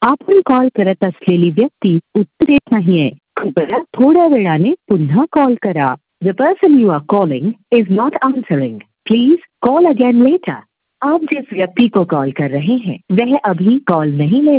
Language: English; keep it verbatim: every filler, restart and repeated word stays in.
आपण कॉल करत असलेली व्यक्ती उत्तर देत नाहीये. कृपया थोड्या वेळाने पुन्हा कॉल करा. The person you are calling is not answering. Please call again later. आप जिस व्यक्ति को कॉल कर रहे हैं वह अभी कॉल नहीं ले